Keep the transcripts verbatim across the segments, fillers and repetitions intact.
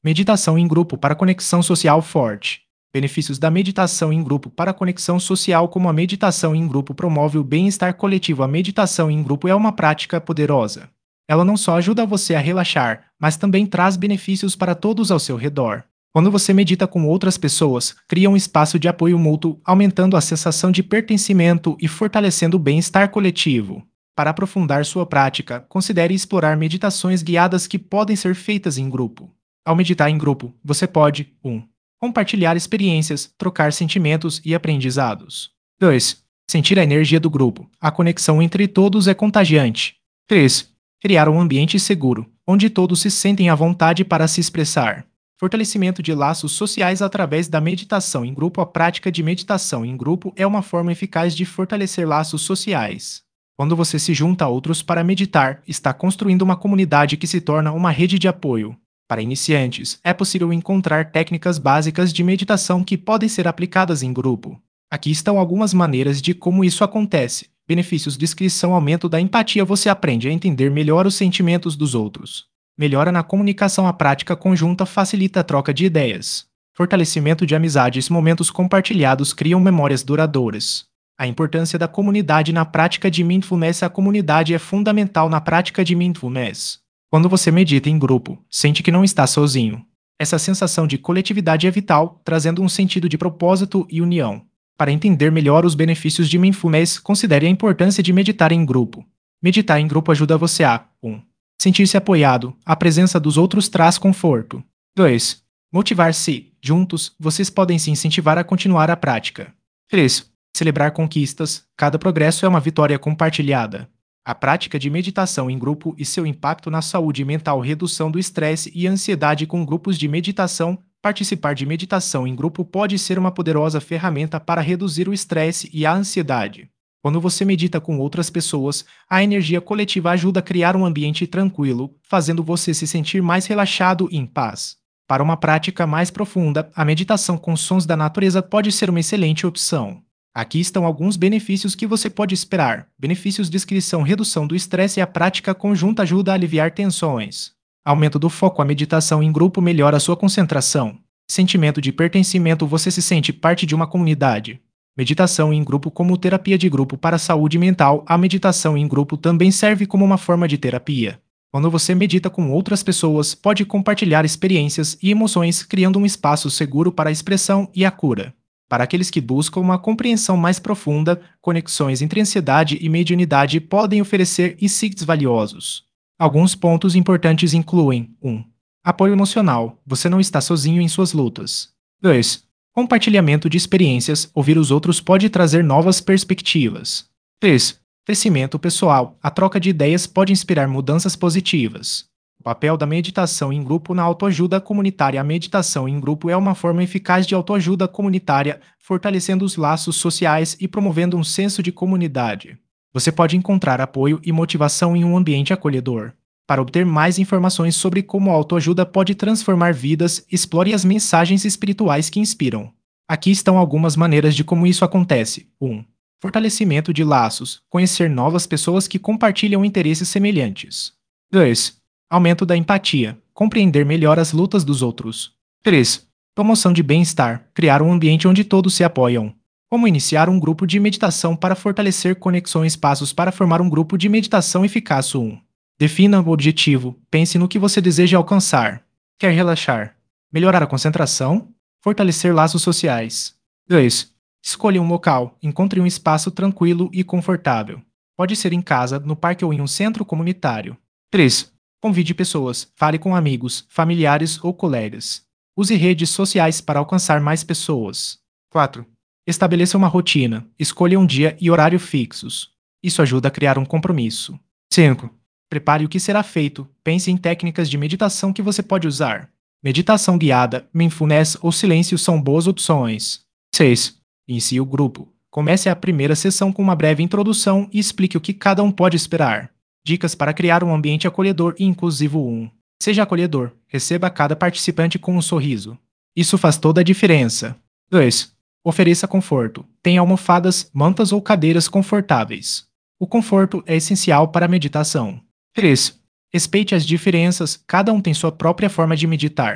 Meditação em grupo para conexão social forte. Benefícios da meditação em grupo para conexão social. Como a meditação em grupo promove o bem-estar coletivo, a meditação em grupo é uma prática poderosa. Ela não só ajuda você a relaxar, mas também traz benefícios para todos ao seu redor. Quando você medita com outras pessoas, cria um espaço de apoio mútuo, aumentando a sensação de pertencimento e fortalecendo o bem-estar coletivo. Para aprofundar sua prática, considere explorar meditações guiadas que podem ser feitas em grupo. Ao meditar em grupo, você pode um compartilhar experiências, trocar sentimentos e aprendizados. dois Sentir a energia do grupo. A conexão entre todos é contagiante. três Criar um ambiente seguro, onde todos se sentem à vontade para se expressar. Fortalecimento de laços sociais através da meditação em grupo. A prática de meditação em grupo é uma forma eficaz de fortalecer laços sociais. Quando você se junta a outros para meditar, está construindo uma comunidade que se torna uma rede de apoio. Para iniciantes, é possível encontrar técnicas básicas de meditação que podem ser aplicadas em grupo. Aqui estão algumas maneiras de como isso acontece. Benefícios: descrição, aumento da empatia. Você aprende a entender melhor os sentimentos dos outros. Melhora na comunicação. A prática conjunta facilita a troca de ideias. Fortalecimento de amizades. Momentos compartilhados criam memórias duradouras. A importância da comunidade na prática de mindfulness. A comunidade é fundamental na prática de mindfulness. Quando você medita em grupo, sente que não está sozinho. Essa sensação de coletividade é vital, trazendo um sentido de propósito e união. Para entender melhor os benefícios de mindfulness, considere a importância de meditar em grupo. Meditar em grupo ajuda você a um sentir-se apoiado. A presença dos outros traz conforto. dois Motivar-se. Juntos, vocês podem se incentivar a continuar a prática. três Celebrar conquistas. Cada progresso é uma vitória compartilhada. A prática de meditação em grupo e seu impacto na saúde mental. Redução do estresse e ansiedade com grupos de meditação. Participar de meditação em grupo pode ser uma poderosa ferramenta para reduzir o estresse e a ansiedade. Quando você medita com outras pessoas, a energia coletiva ajuda a criar um ambiente tranquilo, fazendo você se sentir mais relaxado e em paz. Para uma prática mais profunda, a meditação com sons da natureza pode ser uma excelente opção. Aqui estão alguns benefícios que você pode esperar. Benefícios: descrição, redução do estresse e a prática conjunta ajuda a aliviar tensões. Aumento do foco. A meditação em grupo melhora a sua concentração. Sentimento de pertencimento. Você se sente parte de uma comunidade. Meditação em grupo como terapia de grupo para a saúde mental. A meditação em grupo também serve como uma forma de terapia. Quando você medita com outras pessoas, pode compartilhar experiências e emoções, criando um espaço seguro para a expressão e a cura. Para aqueles que buscam uma compreensão mais profunda, conexões entre ansiedade e mediunidade podem oferecer insights valiosos. Alguns pontos importantes incluem um apoio emocional. Você não está sozinho em suas lutas. dois Compartilhamento de experiências. Ouvir os outros pode trazer novas perspectivas. três Crescimento pessoal. A troca de ideias pode inspirar mudanças positivas. O papel da meditação em grupo na autoajuda comunitária. A meditação em grupo é uma forma eficaz de autoajuda comunitária, fortalecendo os laços sociais e promovendo um senso de comunidade. Você pode encontrar apoio e motivação em um ambiente acolhedor. Para obter mais informações sobre como a autoajuda pode transformar vidas, explore as mensagens espirituais que inspiram. Aqui estão algumas maneiras de como isso acontece. um Fortalecimento de laços. Conhecer novas pessoas que compartilham interesses semelhantes. dois Aumento da empatia. Compreender melhor as lutas dos outros. três Promoção de bem-estar. Criar um ambiente onde todos se apoiam. Como iniciar um grupo de meditação para fortalecer conexões. Passos para formar um grupo de meditação eficaz. um Defina o objetivo. Pense no que você deseja alcançar. Quer relaxar? Melhorar a concentração? Fortalecer laços sociais. dois Escolha um local. Encontre um espaço tranquilo e confortável. Pode ser em casa, no parque ou em um centro comunitário. três Convide pessoas. Fale com amigos, familiares ou colegas. Use redes sociais para alcançar mais pessoas. quatro Estabeleça uma rotina. Escolha um dia e horário fixos. Isso ajuda a criar um compromisso. cinco Prepare o que será feito. Pense em técnicas de meditação que você pode usar. Meditação guiada, mindfulness ou silêncio são boas opções. seis Inicie o grupo. Comece a primeira sessão com uma breve introdução e explique o que cada um pode esperar. Dicas para criar um ambiente acolhedor e inclusivo. um Seja acolhedor. Receba cada participante com um sorriso. Isso faz toda a diferença. dois Ofereça conforto. Tenha almofadas, mantas ou cadeiras confortáveis. O conforto é essencial para a meditação. três Respeite as diferenças. Cada um tem sua própria forma de meditar.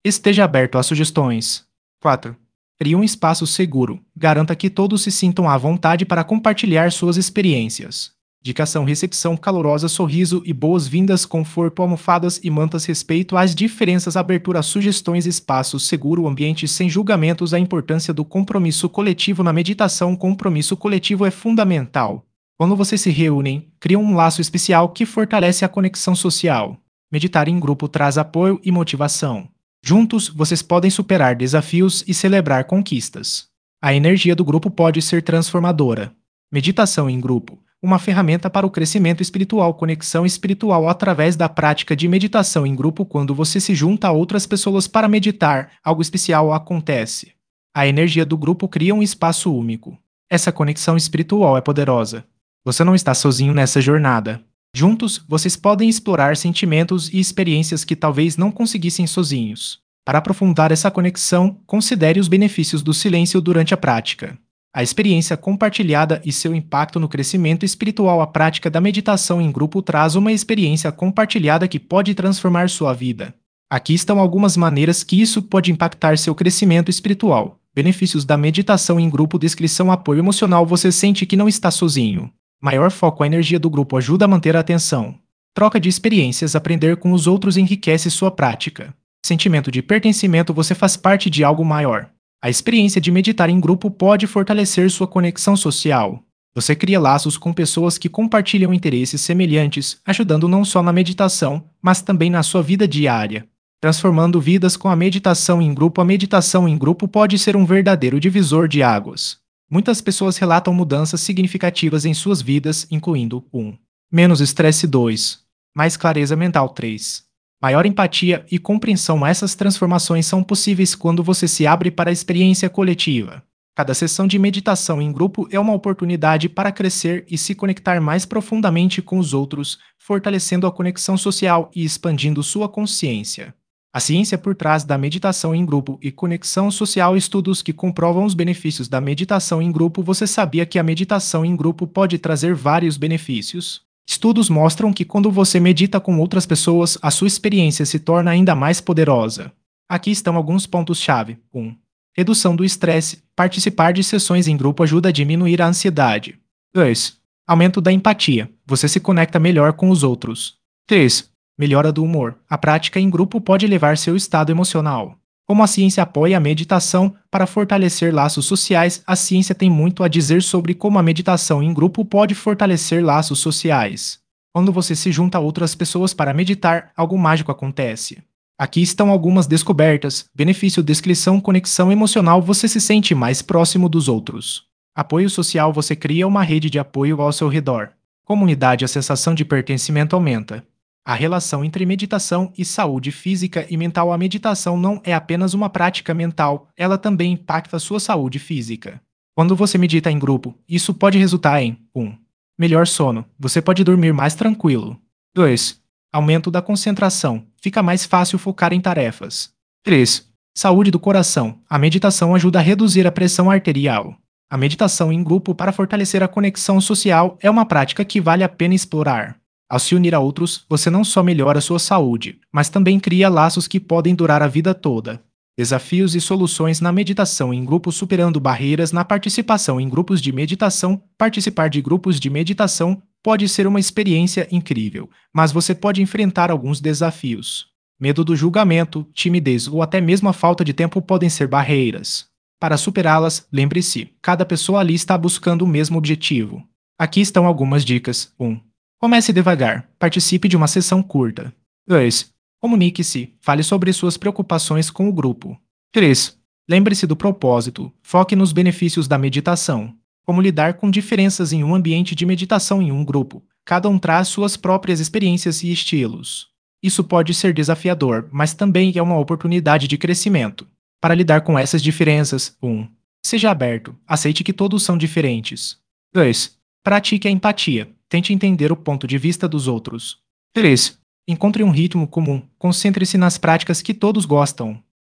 Esteja aberto a sugestões. quatro. Crie um espaço seguro. Garanta que todos se sintam à vontade para compartilhar suas experiências. Indicação, recepção calorosa, sorriso e boas-vindas, conforto, almofadas e mantas, respeito às diferenças, abertura a sugestões, espaço seguro, ambiente sem julgamentos, a importância do compromisso coletivo na meditação. Compromisso coletivo é fundamental. Quando vocês se reúnem, criam um laço especial que fortalece a conexão social. Meditar em grupo traz apoio e motivação. Juntos, vocês podem superar desafios e celebrar conquistas. A energia do grupo pode ser transformadora. Meditação em grupo, uma ferramenta para o crescimento espiritual. Conexão espiritual através da prática de meditação em grupo. Quando você se junta a outras pessoas para meditar, algo especial acontece. A energia do grupo cria um espaço único. Essa conexão espiritual é poderosa. Você não está sozinho nessa jornada. Juntos, vocês podem explorar sentimentos e experiências que talvez não conseguissem sozinhos. Para aprofundar essa conexão, considere os benefícios do silêncio durante a prática. A experiência compartilhada e seu impacto no crescimento espiritual. A prática da meditação em grupo traz uma experiência compartilhada que pode transformar sua vida. Aqui estão algumas maneiras que isso pode impactar seu crescimento espiritual. Benefícios da meditação em grupo. Descrição: apoio emocional. Você sente que não está sozinho. Maior foco. A energia do grupo ajuda a manter a atenção. Troca de experiências. Aprender com os outros enriquece sua prática. Sentimento de pertencimento. Você faz parte de algo maior. A experiência de meditar em grupo pode fortalecer sua conexão social. Você cria laços com pessoas que compartilham interesses semelhantes, ajudando não só na meditação, mas também na sua vida diária. Transformando vidas com a meditação em grupo. A meditação em grupo pode ser um verdadeiro divisor de águas. Muitas pessoas relatam mudanças significativas em suas vidas, incluindo um. Menos estresse. dois. Mais clareza mental. três. Maior empatia e compreensão. Essas transformações são possíveis quando você se abre para a experiência coletiva. Cada sessão de meditação em grupo é uma oportunidade para crescer e se conectar mais profundamente com os outros, fortalecendo a conexão social e expandindo sua consciência. A ciência por trás da meditação em grupo e conexão social. Estudos que comprovam os benefícios da meditação em grupo. Você sabia que a meditação em grupo pode trazer vários benefícios? Estudos mostram que quando você medita com outras pessoas, a sua experiência se torna ainda mais poderosa. Aqui estão alguns pontos-chave. um. Redução do estresse. Participar de sessões em grupo ajuda a diminuir a ansiedade. dois. Aumento da empatia. Você se conecta melhor com os outros. três. Melhora do humor. A prática em grupo pode elevar seu estado emocional. Como a ciência apoia a meditação para fortalecer laços sociais, a ciência tem muito a dizer sobre como a meditação em grupo pode fortalecer laços sociais. Quando você se junta a outras pessoas para meditar, algo mágico acontece. Aqui estão algumas descobertas. Benefício: descrição, conexão emocional. Você se sente mais próximo dos outros. Apoio social. Você cria uma rede de apoio ao seu redor. Comunidade. A sensação de pertencimento aumenta. A relação entre meditação e saúde física e mental. A meditação não é apenas uma prática mental, ela também impacta a sua saúde física. Quando você medita em grupo, isso pode resultar em um. Melhor sono. Você pode dormir mais tranquilo. dois. Aumento da concentração. Fica mais fácil focar em tarefas. três. Saúde do coração. A meditação ajuda a reduzir a pressão arterial. A meditação em grupo para fortalecer a conexão social é uma prática que vale a pena explorar. Ao se unir a outros, você não só melhora sua saúde, mas também cria laços que podem durar a vida toda. Desafios e soluções na meditação em grupo. Superando barreiras na participação em grupos de meditação. Participar de grupos de meditação pode ser uma experiência incrível, mas você pode enfrentar alguns desafios. Medo do julgamento, timidez ou até mesmo a falta de tempo podem ser barreiras. Para superá-las, lembre-se, cada pessoa ali está buscando o mesmo objetivo. Aqui estão algumas dicas. um. Comece devagar. Participe de uma sessão curta. dois. Comunique-se. Fale sobre suas preocupações com o grupo. três. Lembre-se do propósito. Foque nos benefícios da meditação. Como lidar com diferenças em um ambiente de meditação em um grupo. Cada um traz suas próprias experiências e estilos. Isso pode ser desafiador, mas também é uma oportunidade de crescimento. Para lidar com essas diferenças, um. Seja aberto. Aceite que todos são diferentes. dois. Pratique a empatia. Tente entender o ponto de vista dos outros. três. Encontre um ritmo comum. Concentre-se nas práticas que todos gostam.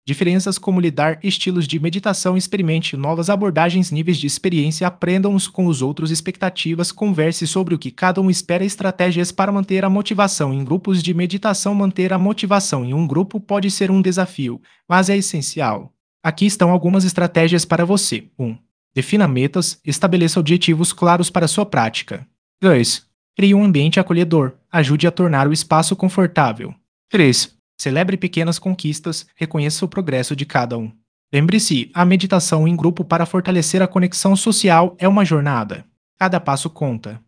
Diferenças como lidar estilos de meditação, experimente novas abordagens, níveis de experiência, aprendam uns com os outros expectativas, converse sobre o que cada um espera, estratégias para manter a motivação em grupos de meditação. Manter a motivação em um grupo pode ser um desafio, mas é essencial. Aqui estão algumas estratégias para você. um. Defina metas, estabeleça objetivos claros para sua prática. dois. Crie um ambiente acolhedor, ajude a tornar o espaço confortável. três. Celebre pequenas conquistas, reconheça o progresso de cada um. Lembre-se, a meditação em grupo para fortalecer a conexão social é uma jornada. Cada passo conta.